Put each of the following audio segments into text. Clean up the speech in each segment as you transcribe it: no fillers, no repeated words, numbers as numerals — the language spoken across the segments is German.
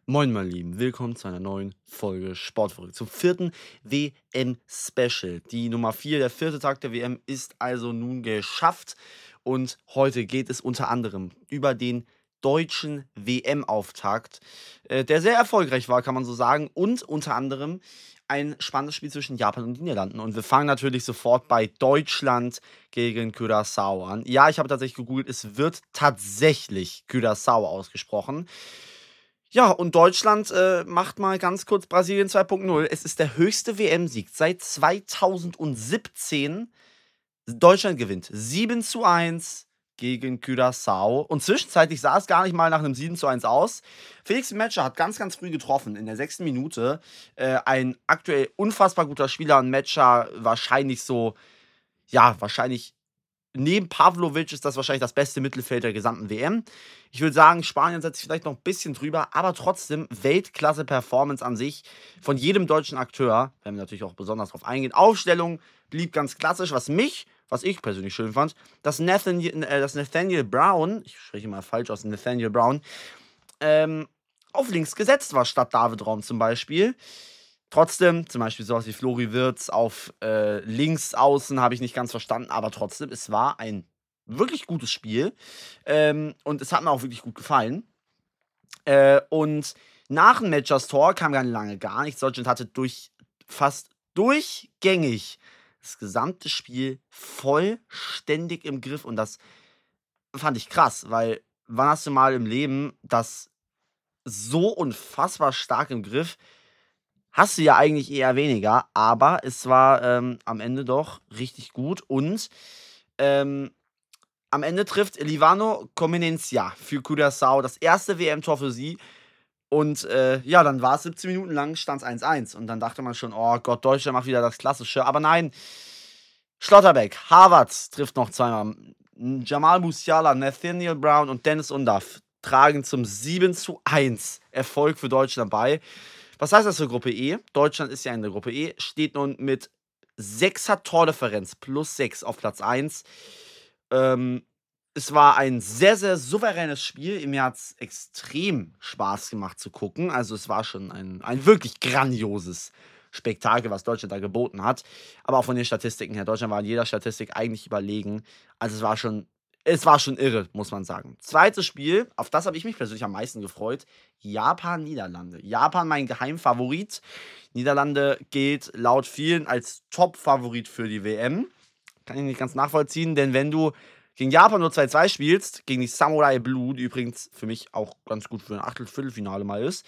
Moin, meine Lieben, willkommen zu einer neuen Folge Sportverrückt, zum vierten WM-Special. Die Nummer 4, der vierte Tag der WM, ist also nun geschafft. Und heute geht es unter anderem über den deutschen WM-Auftakt, der sehr erfolgreich war, kann man so sagen. Und unter anderem ein spannendes Spiel zwischen Japan und den Niederlanden. Und wir fangen natürlich sofort bei Deutschland gegen Curaçao an. Ja, ich habe tatsächlich gegoogelt, es wird tatsächlich Curaçao ausgesprochen. Ja, und Deutschland macht mal ganz kurz Brasilien 2.0. Es ist der höchste WM-Sieg seit 2017. Deutschland gewinnt 7:1 gegen Curaçao. Und zwischenzeitlich sah es gar nicht mal nach einem 7:1 aus. Felix Metscher hat ganz, ganz früh getroffen, in der 6. Minute. Ein aktuell unfassbar guter Spieler und Metscher wahrscheinlich so, ja, wahrscheinlich neben Pavlovic ist das wahrscheinlich das beste Mittelfeld der gesamten WM. Ich würde sagen, Spanien setzt sich vielleicht noch ein bisschen drüber, aber trotzdem Weltklasse-Performance an sich von jedem deutschen Akteur. Werden wir natürlich auch besonders drauf eingehen. Aufstellung blieb ganz klassisch, was ich persönlich schön fand, dass Nathaniel Brown, ich spreche mal falsch aus, Nathaniel Brown, auf links gesetzt war, statt David Raum zum Beispiel. Trotzdem, zum Beispiel sowas wie Flori Wirtz auf links außen habe ich nicht ganz verstanden, aber trotzdem, es war ein wirklich gutes Spiel und es hat mir auch wirklich gut gefallen. Und nach dem Matchers Tor kam gar nicht lange gar nichts. Deutschland hatte fast durchgängig das gesamte Spiel vollständig im Griff und das fand ich krass, weil wann hast du mal im Leben das so unfassbar stark im Griff? Hast du ja eigentlich eher weniger, aber es war am Ende doch richtig gut und ähm, am Ende trifft Livano Comenencia für Curaçao das erste WM-Tor für sie und ja, dann war es 17 Minuten lang, stand es 1:1 und dann dachte man schon, oh Gott, Deutschland macht wieder das Klassische, aber nein, Schlotterbeck, Havertz trifft noch zweimal, Jamal Musiala, Nathaniel Brown und Dennis Undaff tragen zum 7:1 Erfolg für Deutschland bei. Was heißt das für Gruppe E? Deutschland ist ja in der Gruppe E, steht nun mit 6er Tordifferenz plus 6 auf Platz 1. Es war ein sehr, sehr souveränes Spiel. Mir hat es extrem Spaß gemacht zu gucken. Also es war schon ein wirklich grandioses Spektakel, was Deutschland da geboten hat. Aber auch von den Statistiken her. Deutschland war in jeder Statistik eigentlich überlegen. Also es war schon irre, muss man sagen. Zweites Spiel, auf das habe ich mich persönlich am meisten gefreut. Japan-Niederlande. Japan mein Geheimfavorit. Niederlande gilt laut vielen als Top-Favorit für die WM. Kann ich nicht ganz nachvollziehen, denn wenn du gegen Japan nur 2:2 spielst, gegen die Samurai Blue, die übrigens für mich auch ganz gut für ein Viertelfinale mal ist,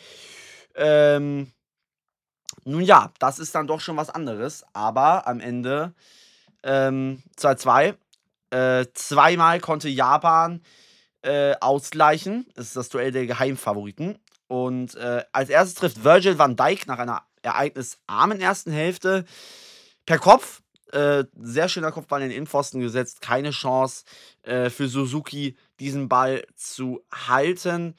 nun ja, das ist dann doch schon was anderes. Aber am Ende 2:2. Zweimal konnte Japan ausgleichen. Das ist das Duell der Geheimfavoriten. Und als erstes trifft Virgil van Dijk nach einer ereignisarmen ersten Hälfte per Kopf. Sehr schöner Kopfball in den Innenpfosten gesetzt. Keine Chance für Suzuki, diesen Ball zu halten.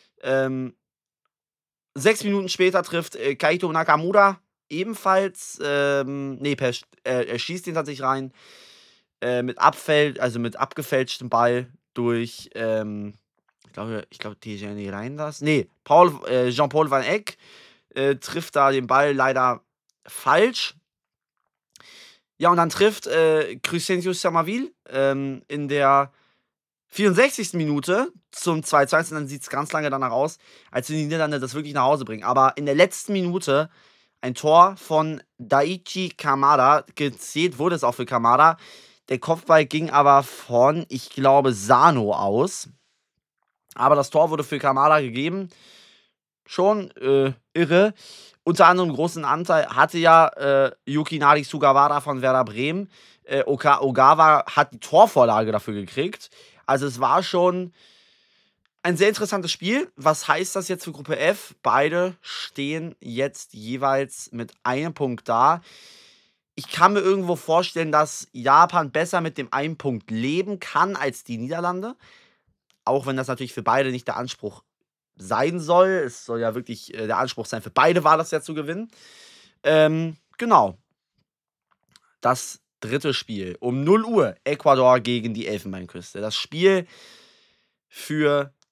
6 Minuten später trifft Kaito Nakamura ebenfalls. Er schießt ihn tatsächlich rein. Mit abgefälschtem Ball durch, ich glaube, Tijani Reinders. Nee, Jean-Paul Van Eck trifft da den Ball leider falsch. Ja, und dann trifft Crescencio Samaville in der 64. Minute zum 2:2 und dann sieht es ganz lange danach aus, als die Niederlande das wirklich nach Hause bringen. Aber in der letzten Minute ein Tor von Daichi Kamada, gezählt wurde es auch für Kamada. Der Kopfball ging aber von, ich glaube, Sano aus. Aber das Tor wurde für Kamada gegeben. Schon irre. Unter anderem großen Anteil hatte ja Yukinari Sugawara von Werder Bremen. Ogawa hat die Torvorlage dafür gekriegt. Also es war schon ein sehr interessantes Spiel. Was heißt das jetzt für Gruppe F? Beide stehen jetzt jeweils mit einem Punkt da. Ich kann mir irgendwo vorstellen, dass Japan besser mit dem einen Punkt leben kann als die Niederlande. Auch wenn das natürlich für beide nicht der Anspruch sein soll. Es soll ja wirklich der Anspruch sein, für beide war das ja zu gewinnen. Genau. Das dritte Spiel. Um 0 Uhr Ecuador gegen die Elfenbeinküste. Das Spiel für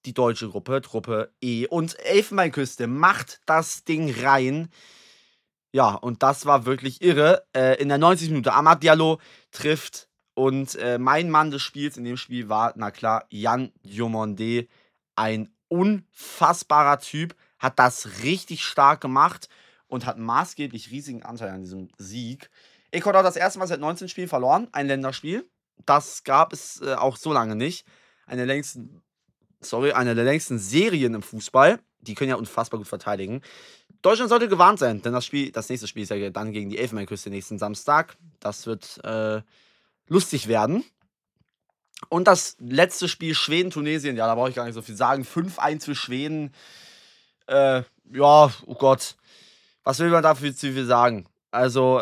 die deutsche Gruppe, Gruppe E. Und Elfenbeinküste macht das Ding rein. Ja, und das war wirklich irre. In der 90. Minute Amad Diallo trifft und mein Mann des Spiels in dem Spiel war, na klar, Yan Diomande. Ein unfassbarer Typ, hat das richtig stark gemacht und hat maßgeblich riesigen Anteil an diesem Sieg. Ecuador hat das erste Mal seit 19 Spielen verloren, ein Länderspiel. Das gab es auch so lange nicht. Eine der längsten Serien im Fußball. Die können ja unfassbar gut verteidigen. Deutschland sollte gewarnt sein, denn das nächste Spiel ist ja dann gegen die Elfenbeinküste nächsten Samstag. Das wird lustig werden. Und das letzte Spiel Schweden-Tunesien, ja, da brauche ich gar nicht so viel sagen. 5-1 für Schweden. Ja, oh Gott. Was will man dafür zu viel sagen? Also,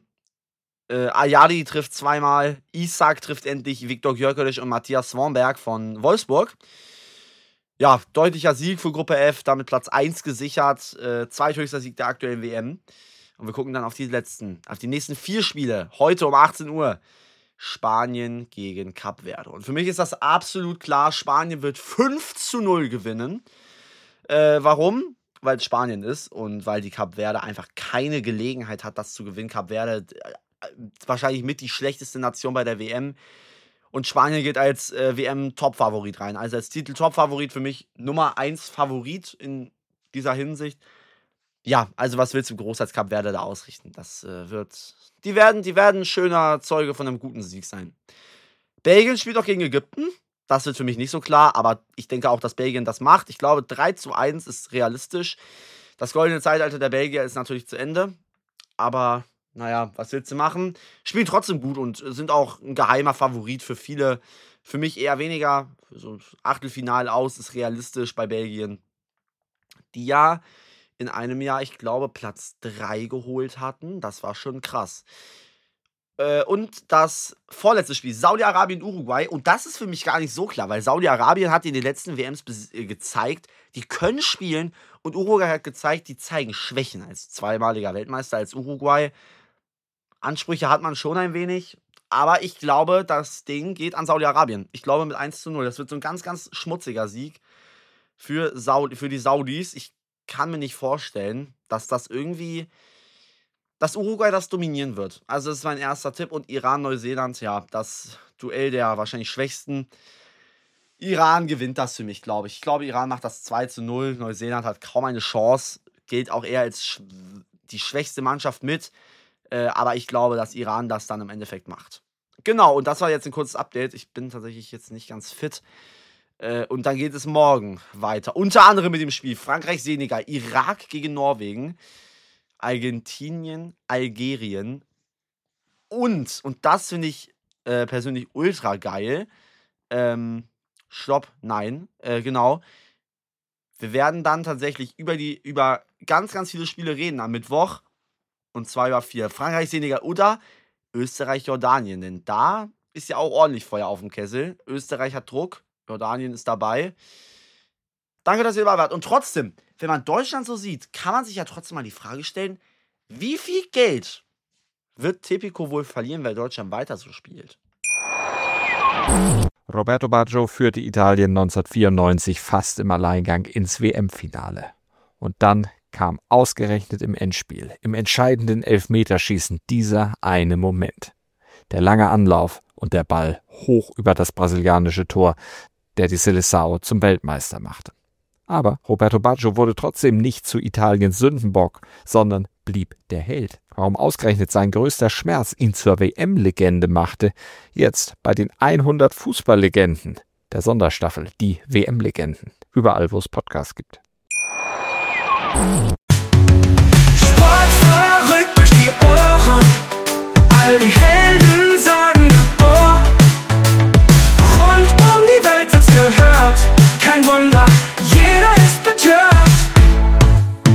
Ayadi trifft zweimal, Isak trifft endlich, Viktor Gyökeres und Matthias Swanberg von Wolfsburg. Ja, deutlicher Sieg für Gruppe F, damit Platz 1 gesichert, zweithöchster Sieg der aktuellen WM. Und wir gucken dann auf die nächsten 4 Spiele, heute um 18 Uhr. Spanien gegen Kap Verde. Und für mich ist das absolut klar, Spanien wird 5-0 gewinnen. Warum? Weil es Spanien ist und weil die Kap Verde einfach keine Gelegenheit hat, das zu gewinnen. Kap Verde wahrscheinlich mit die schlechteste Nation bei der WM. Und Spanien geht als WM-Top-Favorit rein. Also als Titel-Top-Favorit für mich Nummer 1 Favorit in dieser Hinsicht. Ja, also was willst du groß als Kap Verde da ausrichten? Die werden ein schöner Zeuge von einem guten Sieg sein. Belgien spielt auch gegen Ägypten. Das wird für mich nicht so klar, aber ich denke auch, dass Belgien das macht. Ich glaube, 3-1 ist realistisch. Das goldene Zeitalter der Belgier ist natürlich zu Ende. Aber, naja, was willst du machen? Spielen trotzdem gut und sind auch ein geheimer Favorit für viele. Für mich eher weniger. So Achtelfinale aus ist realistisch bei Belgien. Die ja in einem Jahr, ich glaube, Platz 3 geholt hatten. Das war schon krass. Und das vorletzte Spiel, Saudi-Arabien, Uruguay. Und das ist für mich gar nicht so klar, weil Saudi-Arabien hat in den letzten WMs gezeigt, die können spielen. Und Uruguay hat gezeigt, die zeigen Schwächen als zweimaliger Weltmeister, als Uruguay. Ansprüche hat man schon ein wenig. Aber ich glaube, das Ding geht an Saudi-Arabien. Ich glaube mit 1-0. Das wird so ein ganz, ganz schmutziger Sieg für die Saudis. Ich kann mir nicht vorstellen, dass Uruguay das dominieren wird. Also das ist mein erster Tipp. Und Iran, Neuseeland, ja, das Duell der wahrscheinlich schwächsten. Iran gewinnt das für mich, glaube ich. Ich glaube, Iran macht das 2-0. Neuseeland hat kaum eine Chance. Gilt auch eher als die schwächste Mannschaft mit. Aber ich glaube, dass Iran das dann im Endeffekt macht. Genau, und das war jetzt ein kurzes Update. Ich bin tatsächlich jetzt nicht ganz fit. Und dann geht es morgen weiter. Unter anderem mit dem Spiel Frankreich, Senegal, Irak gegen Norwegen, Argentinien, Algerien und das finde ich persönlich ultra geil. Genau. Wir werden dann tatsächlich über ganz, ganz viele Spiele reden am Mittwoch. Und zwar über 4. Frankreich, Senegal oder Österreich, Jordanien. Denn da ist ja auch ordentlich Feuer auf dem Kessel. Österreich hat Druck. Jordanien ist dabei. Danke, dass ihr dabei wart. Und trotzdem, wenn man Deutschland so sieht, kann man sich ja trotzdem mal die Frage stellen, wie viel Geld wird Tipico wohl verlieren, weil Deutschland weiter so spielt? Roberto Baggio führte Italien 1994 fast im Alleingang ins WM-Finale. Und dann kam ausgerechnet im Endspiel, im entscheidenden Elfmeterschießen, dieser eine Moment. Der lange Anlauf und der Ball hoch über das brasilianische Tor, der die Seleção zum Weltmeister machte. Aber Roberto Baggio wurde trotzdem nicht zu Italiens Sündenbock, sondern blieb der Held. Warum ausgerechnet sein größter Schmerz ihn zur WM-Legende machte, jetzt bei den 100 Fußballlegenden der Sonderstaffel, die WM-Legenden, überall wo es Podcasts gibt. Sportverrückt durch die Ohren.